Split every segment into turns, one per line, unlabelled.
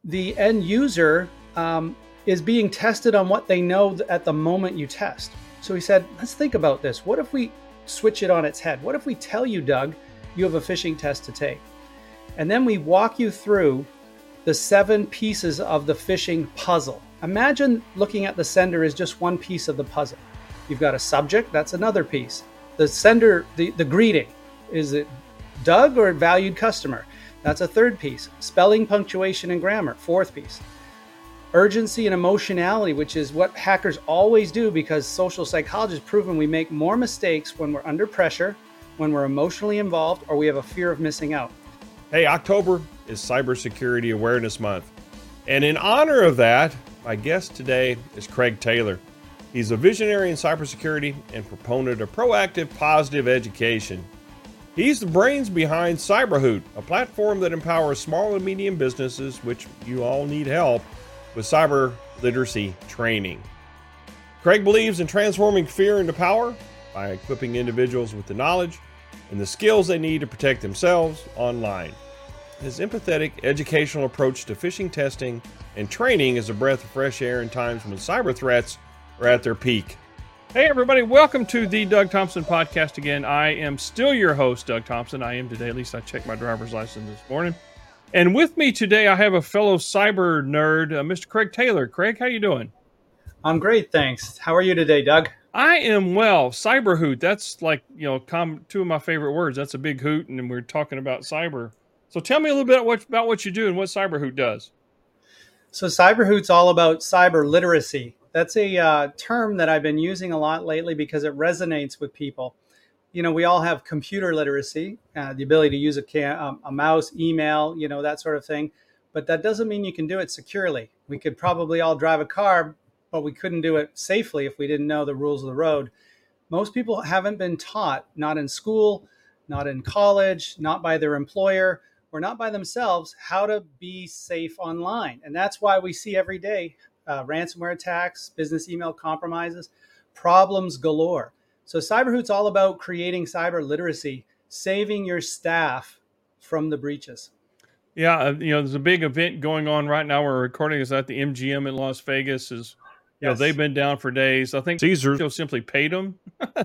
the end user is being tested on what they know at the moment you test. So he said, let's think about this. What if we switch it on its head? What if we tell you, Doug, you have a phishing test to take? And then we walk you through the 7 pieces of the phishing puzzle. Imagine looking at the sender as just one piece of the puzzle. You've got a subject, that's another piece. The sender, the greeting, is it Doug or valued customer? That's a third piece. Spelling, punctuation, and grammar, fourth piece. Urgency and emotionality, which is what hackers always do, because social psychology has proven we make more mistakes when we're under pressure, when we're emotionally involved, or we have a fear of missing out.
Hey, October is Cybersecurity Awareness Month. And in honor of that, my guest today is Craig Taylor. He's a visionary in cybersecurity and proponent of proactive, positive education. He's the brains behind CyberHoot, a platform that empowers small and medium businesses, which you all need help with cyber literacy training. Craig believes in transforming fear into power by equipping individuals with the knowledge and the skills they need to protect themselves online. His empathetic, educational approach to phishing testing and training is a breath of fresh air in times when cyber threats are at their peak.
Hey everybody, welcome to the Doug Thompson Podcast again. I am still your host, Doug Thompson. I am today, at least I checked my driver's license this morning. And with me today, I have a fellow cyber nerd, Mr. Craig Taylor. Craig, how you doing?
I'm great, thanks. How are you today, Doug?
I am well. CyberHoot, that's like, two of my favorite words. That's a big hoot, and we're talking about cyber. So tell me a little bit about what you do and what CyberHoot does.
So CyberHoot's all about cyber literacy. That's a term that I've been using a lot lately because it resonates with people. You know, we all have computer literacy, the ability to use a mouse, email, that sort of thing. But that doesn't mean you can do it securely. We could probably all drive a car, but we couldn't do it safely if we didn't know the rules of the road. Most people haven't been taught, not in school, not in college, not by their employer, or not by themselves, how to be safe online. And that's why we see every day ransomware attacks, business email compromises, problems galore. So CyberHoot's all about creating cyber literacy, saving your staff from the breaches.
Yeah, there's a big event going on right now. We're recording this at the MGM in Las Vegas. They've been down for days. I think Caesar simply paid them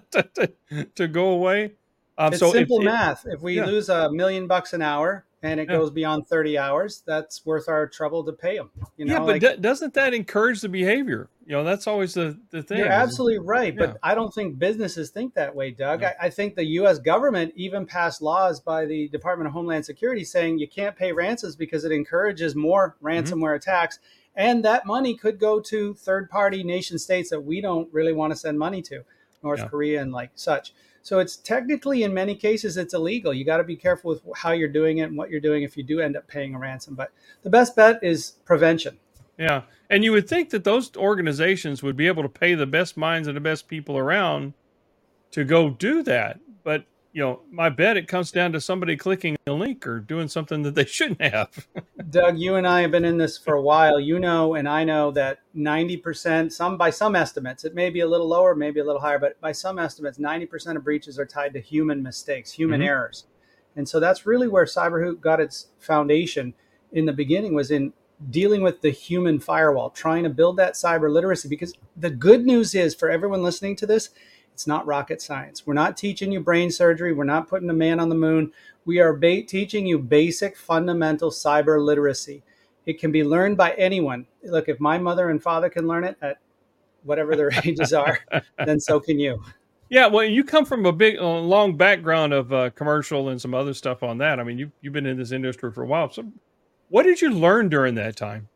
to go away.
It's simple math. If we lose $1 million an hour and it goes beyond 30 hours, that's worth our trouble to pay them.
Doesn't that encourage the behavior? That's always the thing.
You're absolutely right. But I don't think businesses think that way, Doug. Yeah. I think the U.S. government even passed laws by the Department of Homeland Security saying you can't pay ransoms because it encourages more ransomware attacks. And that money could go to third-party nation states that we don't really want to send money to, North Korea and like such. So it's technically, in many cases, it's illegal. You got to be careful with how you're doing it and what you're doing if you do end up paying a ransom. But the best bet is prevention.
Yeah. And you would think that those organizations would be able to pay the best minds and the best people around to go do that. But, my bet it comes down to somebody clicking a link or doing something that they shouldn't have.
Doug, you and I have been in this for a while. And I know that 90%, by some estimates, it may be a little lower, maybe a little higher, but by some estimates, 90% of breaches are tied to human mistakes, human errors. And so that's really where CyberHoot got its foundation in the beginning, was in dealing with the human firewall, trying to build that cyber literacy. Because the good news is, for everyone listening to this, it's not rocket science. We're not teaching you brain surgery. We're not putting a man on the moon. We are teaching you basic, fundamental cyber literacy. It can be learned by anyone. Look, if my mother and father can learn it at whatever their ages are, then so can you.
Yeah, well, you come from a long background of commercial and some other stuff on that. I mean, you've been in this industry for a while. So what did you learn during that time?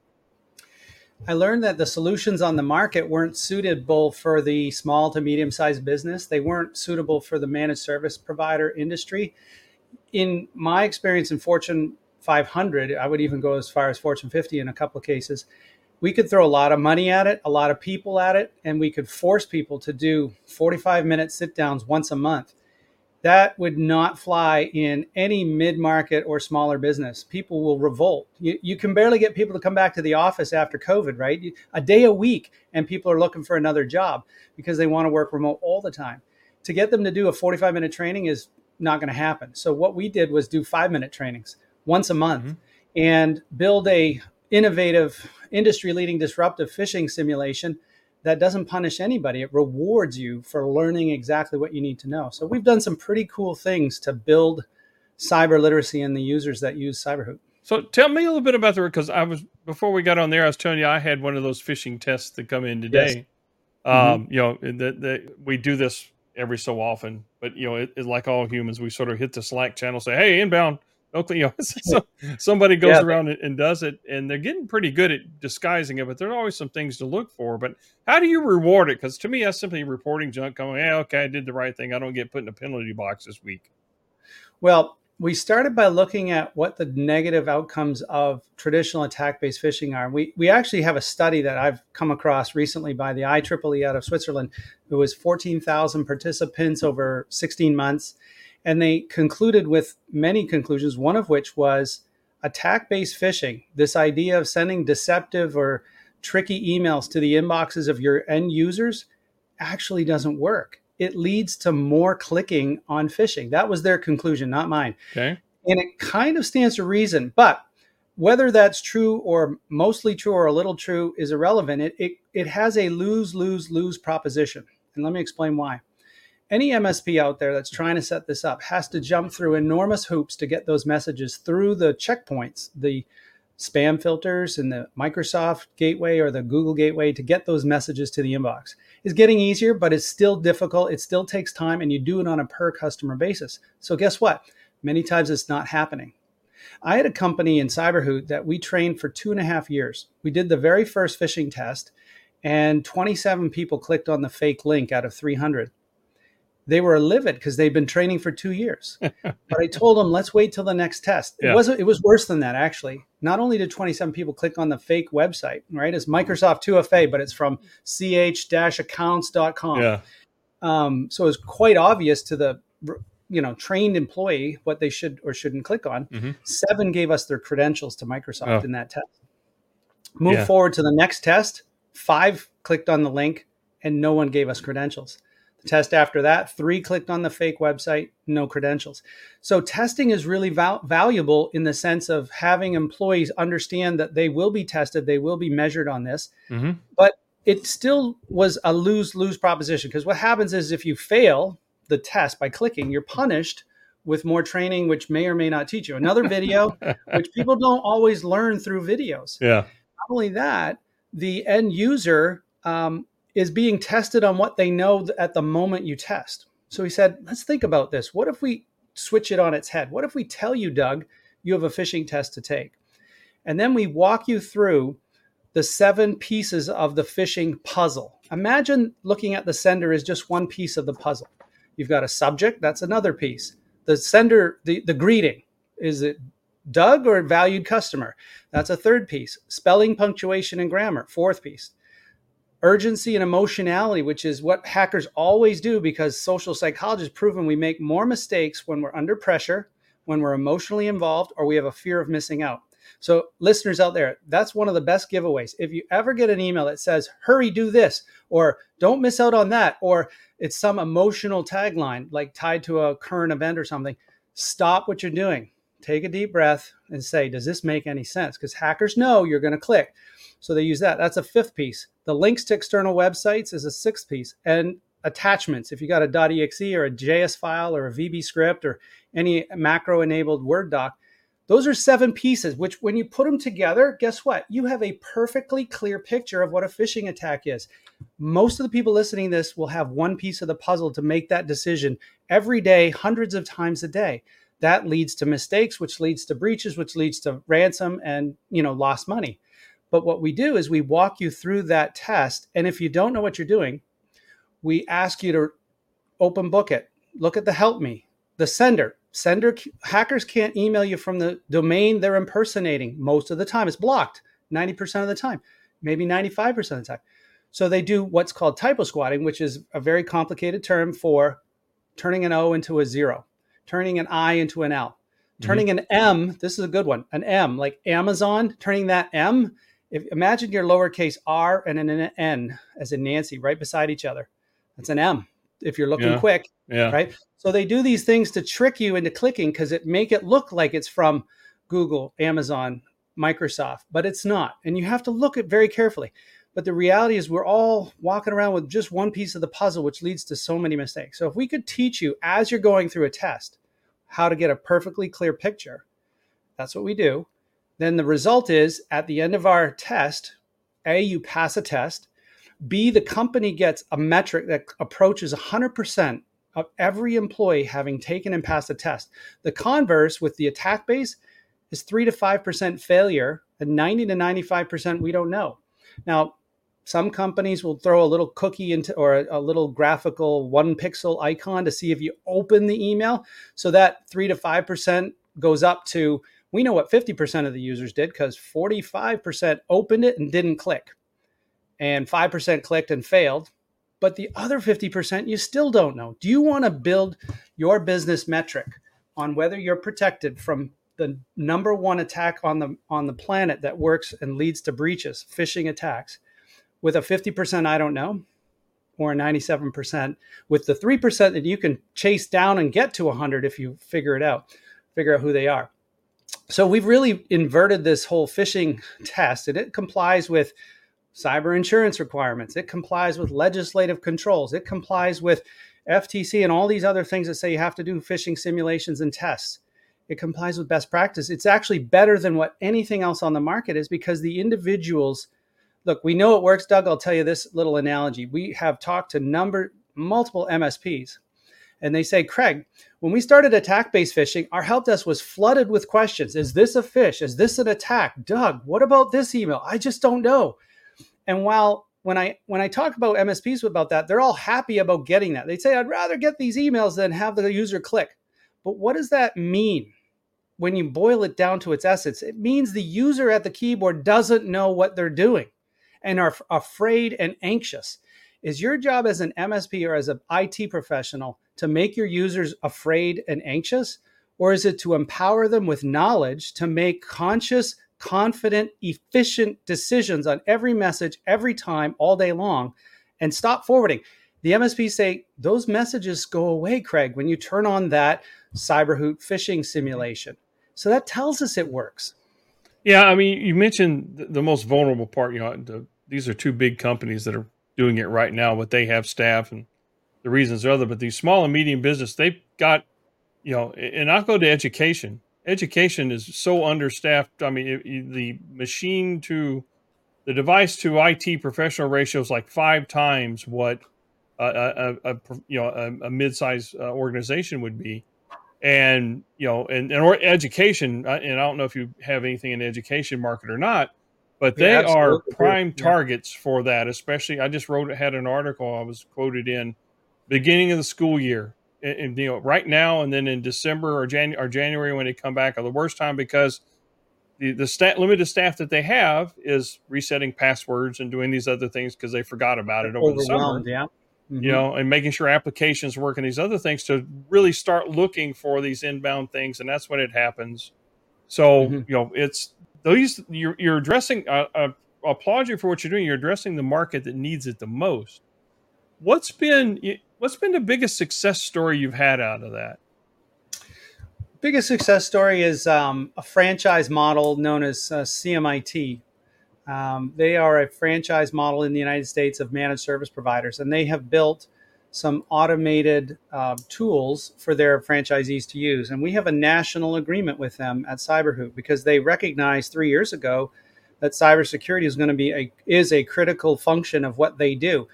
I learned that the solutions on the market weren't suitable for the small to medium-sized business. They weren't suitable for the managed service provider industry. In my experience in Fortune 500, I would even go as far as Fortune 50 in a couple of cases, we could throw a lot of money at it, a lot of people at it, and we could force people to do 45-minute sit-downs once a month. That would not fly in any mid-market or smaller business. People will revolt. You can barely get people to come back to the office after COVID, right? A day a week, and people are looking for another job because they want to work remote all the time. To get them to do a 45-minute training is not going to happen. So what we did was do 5-minute trainings once a month and build a innovative, industry-leading, disruptive phishing simulation that doesn't punish anybody. It rewards you for learning exactly what you need to know. So we've done some pretty cool things to build cyber literacy in the users that use Cyberhoot.
So tell me a little bit about because before we got on there, I was telling you I had one of those phishing tests that come in today. Yes. You know, we do this every so often, but you know, it's like all humans, we sort of hit the Slack channel, say, "Hey, inbound." Okay, you know, so somebody goes around and does it, and they're getting pretty good at disguising it, but there are always some things to look for. But how do you reward it? Because to me, that's simply reporting junk, going, "Yeah, okay, I did the right thing. I don't get put in a penalty box this week."
Well, we started by looking at what the negative outcomes of traditional attack-based phishing are. We actually have a study that I've come across recently by the IEEE out of Switzerland. It was 14,000 participants over 16 months. And they concluded with many conclusions, one of which was attack-based phishing, this idea of sending deceptive or tricky emails to the inboxes of your end users, actually doesn't work. It leads to more clicking on phishing. That was their conclusion, not mine.
Okay.
And it kind of stands to reason, but whether that's true or mostly true or a little true is irrelevant. It has a lose-lose-lose proposition. And let me explain why. Any MSP out there that's trying to set this up has to jump through enormous hoops to get those messages through the checkpoints, the spam filters and the Microsoft gateway or the Google gateway to get those messages to the inbox. It's getting easier, but it's still difficult. It still takes time, and you do it on a per customer basis. So guess what? Many times it's not happening. I had a company in Cyberhoot that we trained for 2.5 years. We did the very first phishing test, and 27 people clicked on the fake link out of 300. They were livid because they'd been training for 2 years. But I told them, let's wait till the next test. Yeah. It was worse than that, actually. Not only did 27 people click on the fake website, right? It's Microsoft 2FA, but it's from ch-accounts.com.
Yeah.
So it's quite obvious to the trained employee what they should or shouldn't click on. Mm-hmm. 7 gave us their credentials to Microsoft in that test. Move forward to the next test. 5 clicked on the link, and no one gave us credentials. Test after that, 3 clicked on the fake website, no credentials. So testing is really valuable in the sense of having employees understand that they will be tested, they will be measured on this. Mm-hmm. But it still was a lose-lose proposition, because what happens is if you fail the test by clicking, you're punished with more training, which may or may not teach you another video, which people don't always learn through videos.
Yeah.
Not only that, the end user is being tested on what they know at the moment you test. So he said, let's think about this. What if we switch it on its head? What if we tell you, Doug, you have a phishing test to take? And then we walk you through the 7 pieces of the phishing puzzle. Imagine looking at the sender as just one piece of the puzzle. You've got a subject, that's another piece. The sender, the greeting, is it Doug or valued customer? That's a third piece. Spelling, punctuation, and grammar, 4th piece. Urgency and emotionality, which is what hackers always do, because social psychology has proven we make more mistakes when we're under pressure, when we're emotionally involved, or we have a fear of missing out. So listeners out there, that's one of the best giveaways. If you ever get an email that says, hurry, do this, or don't miss out on that, or it's some emotional tagline like tied to a current event or something, stop what you're doing. Take a deep breath and say, does this make any sense? Because hackers know you're going to click. So they use that. That's a 5th piece. The links to external websites is a 6th piece. And attachments, if you got a .exe or a JS file or a VB script or any macro-enabled Word doc, those are 7 pieces, which when you put them together, guess what? You have a perfectly clear picture of what a phishing attack is. Most of the people listening to this will have one piece of the puzzle to make that decision every day, hundreds of times a day. That leads to mistakes, which leads to breaches, which leads to ransom and, lost money. But what we do is we walk you through that test. And if you don't know what you're doing, we ask you to open book it. Look at the help me. The sender, hackers can't email you from the domain they're impersonating. Most of the time it's blocked, 90% of the time, maybe 95% of the time. So they do what's called typo squatting, which is a very complicated term for turning an O into a 0, turning an I into an L, turning an M. This is a good one. An M, like Amazon, turning that M. Imagine your lowercase r and an N as in Nancy right beside each other. That's an M if you're looking quick, right? So they do these things to trick you into clicking because it make it look like it's from Google, Amazon, Microsoft, but it's not. And you have to look at very carefully. But the reality is we're all walking around with just one piece of the puzzle, which leads to so many mistakes. So if we could teach you as you're going through a test how to get a perfectly clear picture, that's what we do. Then the result is at the end of our test, A, you pass a test. B, the company gets a metric that approaches 100% of every employee having taken and passed a test. The converse with the attack base is 3 to 5% failure, and 90 to 95% we don't know. Now, some companies will throw a little cookie into or a little graphical 1 pixel icon to see if you open the email. So that 3 to 5% goes up to, we know what 50% of the users did because 45% opened it and didn't click. And 5% clicked and failed. But the other 50% you still don't know. Do you want to build your business metric on whether you're protected from the number one attack on the planet that works and leads to breaches, phishing attacks, with a 50% I don't know, or a 97%, with the 3% that you can chase down and get to 100 if you figure out who they are. So we've really inverted this whole phishing test, and it complies with cyber insurance requirements. It complies with legislative controls. It complies with FTC and all these other things that say you have to do phishing simulations and tests. It complies with best practice. It's actually better than what anything else on the market is because the individuals, look, we know it works, Doug. I'll tell you this little analogy. We have talked to multiple MSPs, and they say, Craig, when we started attack-based phishing, our help desk was flooded with questions. Is this a phish? Is this an attack? Doug, what about this email? I just don't know. And when I talk about MSPs about that, they're all happy about getting that. They say, I'd rather get these emails than have the user click. But what does that mean? When you boil it down to its essence, it means the user at the keyboard doesn't know what they're doing and are afraid and anxious. Is your job as an MSP or as an IT professional to make your users afraid and anxious? Or is it to empower them with knowledge to make conscious, confident, efficient decisions on every message, every time, all day long, and stop forwarding? The MSPs say those messages go away, Craig, when you turn on that CyberHoot phishing simulation. So that tells us it works.
Yeah, I mean, you mentioned the most vulnerable part. These are two big companies that are doing it right now, but they have staff and the reasons are other. But these small and medium business, they've got, and I'll go to education. Education is so understaffed. I mean, the machine to the device to IT professional ratio is like 5 times what a mid-sized organization would be. And, or education, and I don't know if you have anything in the education market or not, but they are prime targets for that. Especially, I just had an article I was quoted in beginning of the school year. And right now, and then in December or January when they come back are the worst time because the limited staff that they have is resetting passwords and doing these other things because they forgot about it over the summer. Yeah. Mm-hmm. And making sure applications work and these other things to really start looking for these inbound things. And that's when it happens. So, it's these, you're addressing, I applaud you for what you're doing. You're addressing the market that needs it the most. What's been the biggest success story you've had out of that?
Biggest success story is a franchise model known as CMIT. They are a franchise model in the United States of managed service providers, and they have built some automated tools for their franchisees to use. And we have a national agreement with them at CyberHoot because they recognized 3 years ago that cybersecurity is a critical function of what they do.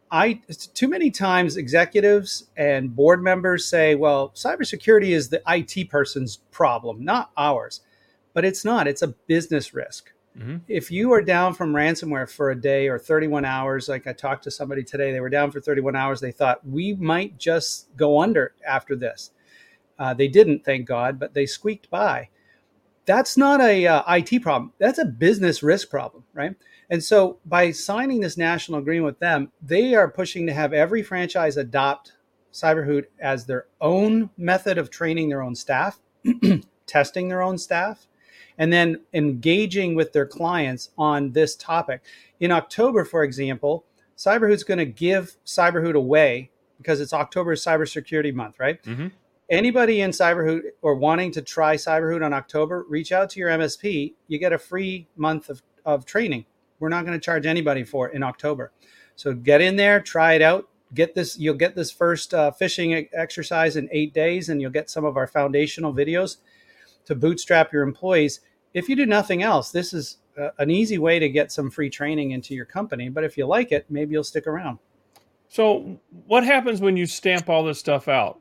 Too many times executives and board members say, well, cybersecurity is the IT person's problem, not ours. But it's not. It's a business risk. Mm-hmm. If you are down from ransomware for a day or 31 hours, like I talked to somebody today, they were down for 31 hours. They thought we might just go under after this. They didn't, thank God, but they squeaked by. That's not a IT problem. That's a business risk problem, right? And so by signing this national agreement with them, they are pushing to have every franchise adopt CyberHoot as their own method of training their own staff, testing their own staff, and then engaging with their clients on this topic. In October, for example, CyberHoot's going to give CyberHoot away because it's October Cybersecurity Month, right? Mm-hmm. anybody in Cyberhoot or wanting to try Cyberhoot on October, reach out to your MSP. You get a free month of training. We're not going to charge anybody for it in October. So get in there, try it out. You'll get this first phishing exercise in 8 days, and you'll get some of our foundational videos to bootstrap your employees. If you do nothing else, this is an easy way to get some free training into your company. But if you like it, maybe you'll stick around.
So what happens when you stamp all this stuff out?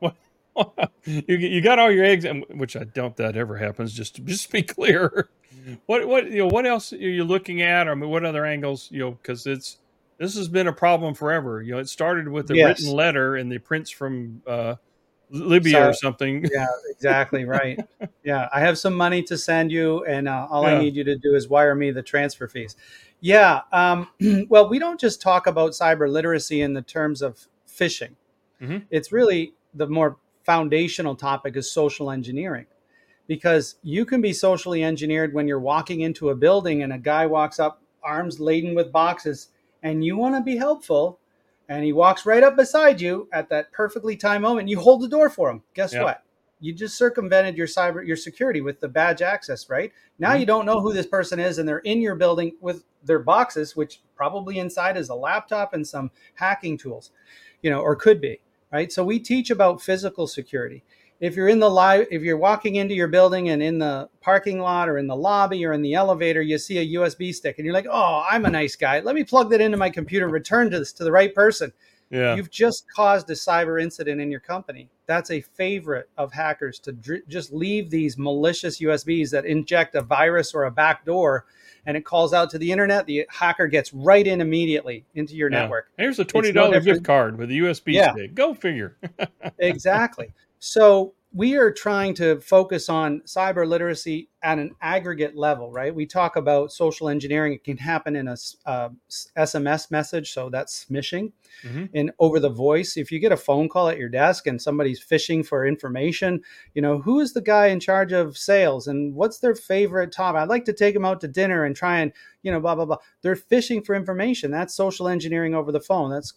You got all your eggs, which I doubt that ever happens. Just to be clear, what else are you looking at? I mean, what other angles? Because this has been a problem forever. It started with the written letter and the prints from Libya or something.
Yeah, exactly right. Yeah, I have some money to send you, and all I need you to do is wire me the transfer fees. Yeah. Well, we don't just talk about cyber literacy in the terms of phishing. Mm-hmm. It's really the more foundational topic is social engineering, because you can be socially engineered when you're walking into a building and a guy walks up, arms laden with boxes, and you want to be helpful. And he walks right up beside you at that perfectly timed moment. You hold the door for him. Guess what? You just circumvented your security with the badge access, right? Now you don't know who this person is, and they're in your building with their boxes, which probably inside is a laptop and some hacking tools, or could be, right? So we teach about physical security. If you're if you're walking into your building and in the parking lot or in the lobby or in the elevator, you see a USB stick and you're like, oh, I'm a nice guy. Let me plug that into my computer, return to the right person. Yeah. You've just caused a cyber incident in your company. That's a favorite of hackers, to just leave these malicious USBs that inject a virus or a backdoor, and it calls out to the internet. The hacker gets right in immediately into your network.
Here's a $20 gift card with a USB stick. Go figure.
Exactly. So we are trying to focus on cyber literacy at an aggregate level, right? We talk about social engineering. It can happen in a SMS message, so that's smishing. Mm-hmm. And over the voice, if you get a phone call at your desk and somebody's phishing for information, who is the guy in charge of sales and what's their favorite topic? I'd like to take them out to dinner and try and, blah, blah, blah. They're phishing for information. That's social engineering over the phone. That's,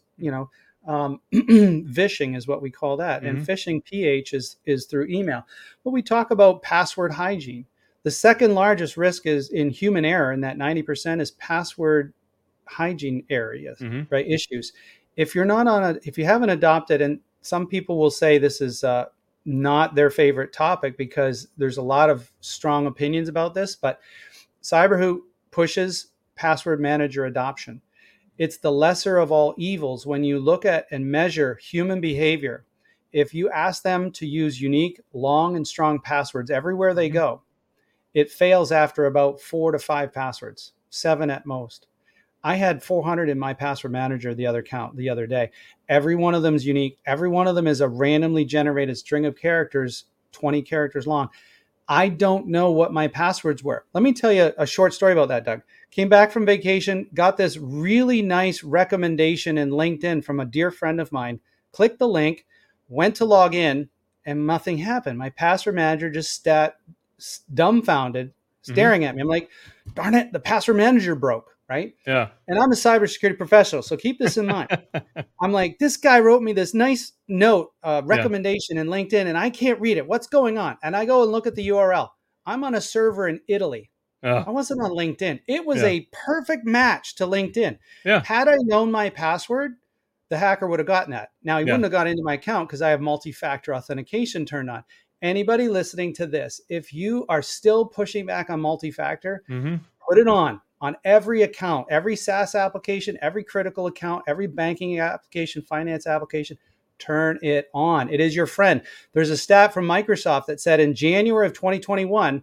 vishing is what we call that. Mm-hmm. And phishing PH is through email. But we talk about password hygiene. The second largest risk is in human error, and that 90% is password hygiene areas, right? Issues. If you're not if you haven't adopted, and some people will say this is not their favorite topic because there's a lot of strong opinions about this, but Cyberhoot pushes password manager adoption. It's the lesser of all evils when you look at and measure human behavior. If you ask them to use unique, long and strong passwords everywhere they go, it fails after about 4 to 5 passwords, 7 at most. I had 400 in my password manager the other day. Every one of them is unique. Every one of them is a randomly generated string of characters, 20 characters long. I don't know what my passwords were. Let me tell you a short story about that, Doug. Came back from vacation, got this really nice recommendation in LinkedIn from a dear friend of mine, clicked the link, went to log in, and nothing happened. My password manager just dumbfounded, staring at me. I'm like, darn it, the password manager broke, right? Yeah. And I'm a cybersecurity professional, so keep this in mind. I'm like, this guy wrote me this nice note, recommendation in LinkedIn, and I can't read it. What's going on? And I go and look at the URL. I'm on a server in Italy. I wasn't on LinkedIn. It was a perfect match to LinkedIn. Yeah. Had I known my password, the hacker would have gotten that. Now, he wouldn't have got into my account because I have multi-factor authentication turned on. Anybody listening to this, if you are still pushing back on multi-factor, put it on every account, every SaaS application, every critical account, every banking application, finance application. Turn it on. It is your friend. There's a stat from Microsoft that said in January of 2021,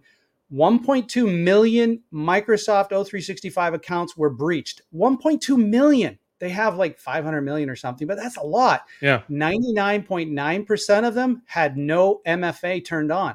1.2 million Microsoft O365 accounts were breached. 1.2 million. They have like 500 million or something, but that's a lot. Yeah. 99.9% of them had no MFA turned on.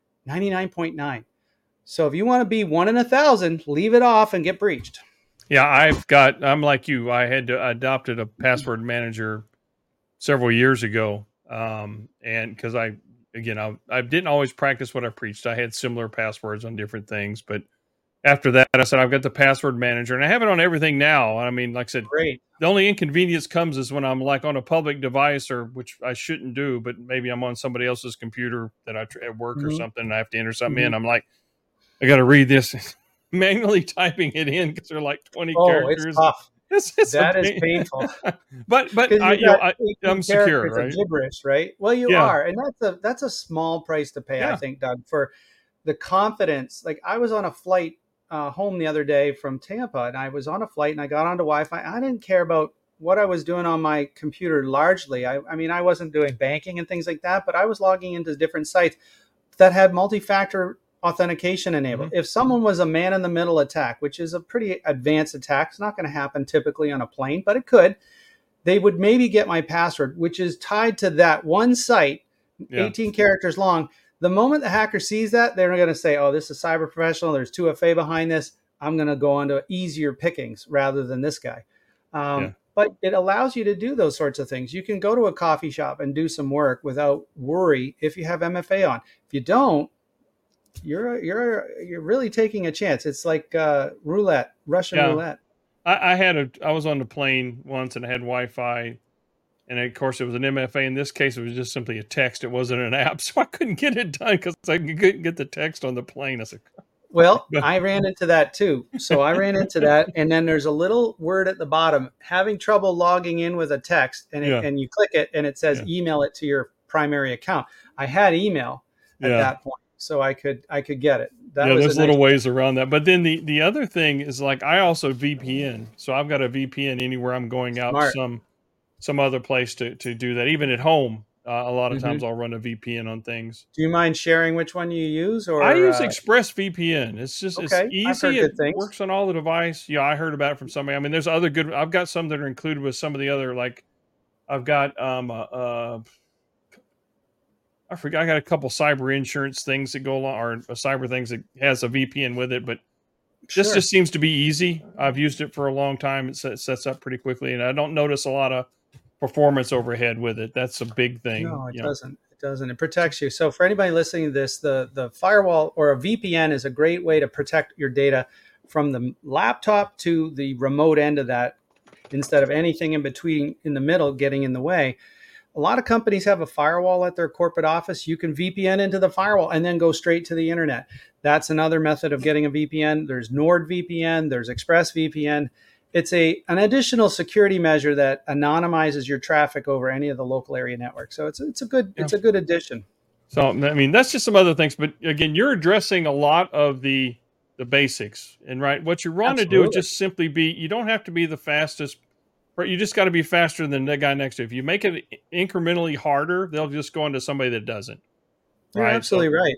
99.9. So if you want to be 1 in 1,000, leave it off and get breached.
Yeah, I'm like you. I had adopted a password manager several years ago. And because I didn't always practice what I preached. I had similar passwords on different things, but after that, I said, I've got the password manager and I have it on everything now. I mean, like I said,
Great.
the only inconvenience comes is when I'm like on a public device or which I shouldn't do, but maybe I'm on somebody else's computer that at work or
Hmm.
something and I have to enter something
Hmm.
in. I'm like, I got to read this manually typing it in because they're like 20
Oh, it's
characters.
tough.
It's a
That is
pain.
painful.
but
Because you've got 18
I'm secure,
characters of
right?
gibberish, right? Well, you
Yeah.
are, and that's a small price to pay, I
Yeah.
think, Doug, for the confidence. Like I was on a flight home the other day from Tampa, and I was on a flight, and I got onto Wi-Fi. I didn't care about what I was doing on my computer largely. I mean, I wasn't doing banking and things like that, but I was logging into different sites that had multi-factor authentication enabled.
Mm-hmm.
If someone was a man-in-the-middle attack, which is a pretty advanced attack, it's not going to happen typically on a plane, but it could. They would maybe get my password, which is tied to that one site,
Yeah.
18 characters long. The moment the hacker sees that, they're going to say, oh, this is cyber professional. There's 2FA behind this. I'm going to go on to easier pickings rather than this guy.
Yeah.
But it allows you to do those sorts of things. You can go to a coffee shop and do some work without worry if you have MFA on. If you don't, you're really taking a chance. It's like roulette, Russian
Yeah.
roulette.
I was on the plane once and I had Wi-Fi, and of course it was an MFA. In this case, it was just simply a text. It wasn't an app, so I couldn't get it done because I couldn't get the text on the plane. I said,
Well, I ran into that too. So I ran into that, and then there's a little word at the bottom, having trouble logging in with a text, and
Yeah.
and you click it, and it says email it to your primary account. I had email at that point, so I could get it. That was
there's
a nice
little ways around that. But then the other thing is like I also VPN, so I've got a VPN anywhere I'm going out
Smart.
some other place to do that. Even at home, a lot of
Mhm.
times I'll run a VPN on things.
Do you mind sharing which one you use? Or
I use ExpressVPN. It's just it's
okay, I've heard
easy.
good
It
things.
works on all the device. Yeah, I heard about it from somebody. I mean, there's other good. I've got some that are included with some of the other. Like I've got I forgot. I got a couple cyber insurance things that go along, or cyber things that has a VPN with it. But this
Sure.
just seems to be easy. I've used it for a long time. It sets up pretty quickly, and I don't notice a lot of performance overhead with it. That's a big thing.
No, it
you know.
doesn't. It doesn't. It protects you. So for anybody listening to this, the firewall or a VPN is a great way to protect your data from the laptop to the remote end of that, instead of anything in between, in the middle, getting in the way. A lot of companies have a firewall at their corporate office. You can VPN into the firewall and then go straight to the internet. That's another method of getting a VPN. There's NordVPN, there's ExpressVPN. It's an additional security measure that anonymizes your traffic over any of the local area networks. So it's a good addition.
So I mean, that's just some other things. But again, you're addressing a lot of the basics, and right, what you want to do is just simply be. You don't have to be the fastest. You just got to be faster than the guy next to you. If you make it incrementally harder, they'll just go into somebody that doesn't.
You're absolutely right.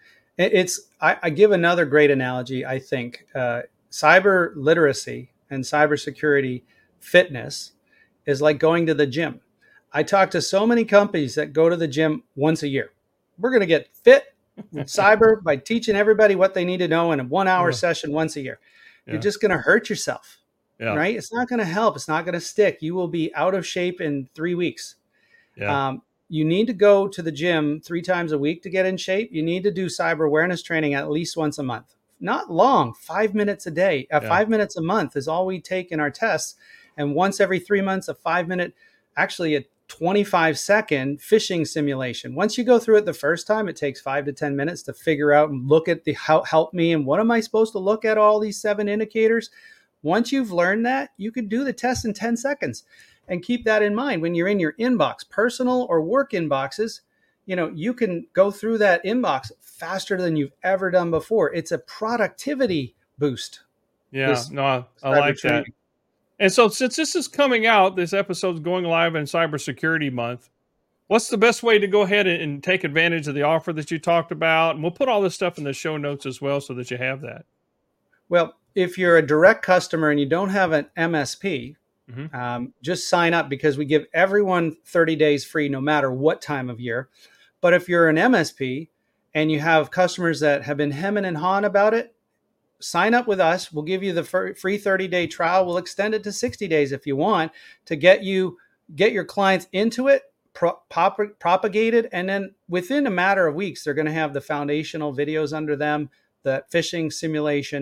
I give another great analogy. I think cyber literacy and cybersecurity fitness is like going to the gym. I talk to so many companies that go to the gym once a year. We're going to get fit with cyber by teaching everybody what they need to know in a 1 hour session once a year. You're just going to hurt yourself. Yeah. Right? It's not going to help. It's not going to stick. You will be out of shape in 3 weeks.
Yeah.
You need to go to the gym 3 times a week to get in shape. You need to do cyber awareness training at least once a month. Not long, 5 minutes a day. 5 minutes a month is all we take in our tests. And once every 3 months, a 5-minute, actually a 25-second phishing simulation. Once you go through it the first time, it takes 5 to 10 minutes to figure out and look at the help me and what am I supposed to look at, all these 7 indicators. Once you've learned that, you could do the test in 10 seconds. And keep that in mind when you're in your inbox, personal or work inboxes. You can go through that inbox faster than you've ever done before. It's a productivity boost.
Yeah, no, I like that. And so since this is coming out, this episode is going live in Cybersecurity Month, what's the best way to go ahead and take advantage of the offer that you talked about? And we'll put all this stuff in the show notes as well so that you have that.
Well, if you're a direct customer and you don't have an MSP, just sign up, because we give everyone 30 days free no matter what time of year. But if you're an MSP and you have customers that have been hemming and hawing about it, sign up with us. We'll give you the free 30-day trial. We'll extend it to 60 days if you want, to get your clients into it, propagated, and then within a matter of weeks, they're going to have the foundational videos under them, the phishing simulation.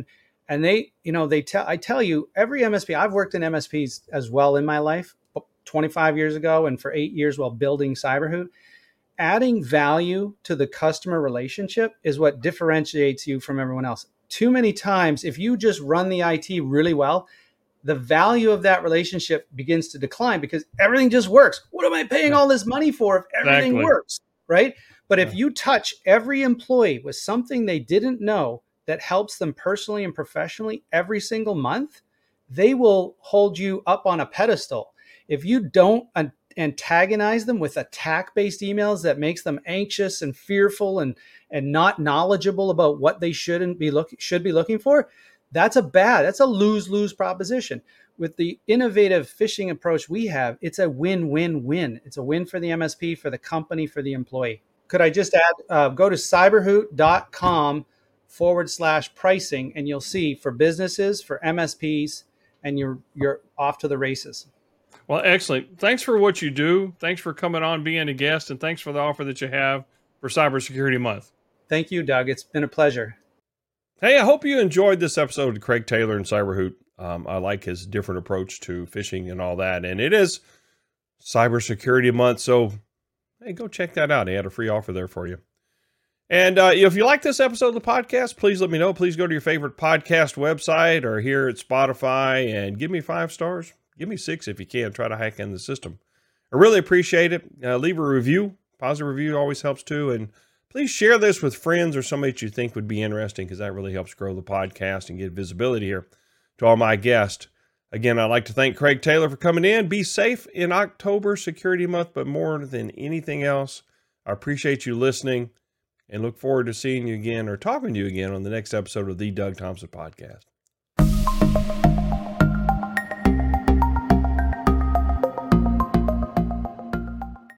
And I tell you, every MSP, I've worked in MSPs as well in my life, 25 years ago, and for 8 years while building Cyberhoot. Adding value to the customer relationship is what differentiates you from everyone else. Too many times, if you just run the IT really well, the value of that relationship begins to decline because everything just works. What am I paying all this money for if everything works, right? But if you touch every employee with something they didn't know that helps them personally and professionally every single month, they will hold you up on a pedestal. If you don't antagonize them with attack-based emails that makes them anxious and fearful and not knowledgeable about what they should be looking for, that's a lose-lose proposition. With the innovative phishing approach we have, it's a win-win-win. It's a win for the MSP, for the company, for the employee. Could I just add, go to cyberhoot.com/pricing, and you'll see for businesses, for MSPs, and you're off to the races.
Well, excellent. Thanks for what you do. Thanks for coming on, being a guest, and thanks for the offer that you have for Cybersecurity Month.
Thank you, Doug. It's been a pleasure.
Hey, I hope you enjoyed this episode of Craig Taylor and Cyberhoot. I like his different approach to phishing and all that. And it is Cybersecurity Month, so hey, go check that out. He had a free offer there for you. And if you like this episode of the podcast, please let me know. Please go to your favorite podcast website or here at Spotify and give me 5 stars. Give me 6 if you can. Try to hack in the system. I really appreciate it. Leave a review. Positive review always helps too. And please share this with friends or somebody that you think would be interesting because that really helps grow the podcast and get visibility here to all my guests. Again, I'd like to thank Craig Taylor for coming in. Be safe in October Security Month, but more than anything else, I appreciate you listening and look forward to seeing you again or talking to you again on the next episode of the Doug Thompson Podcast.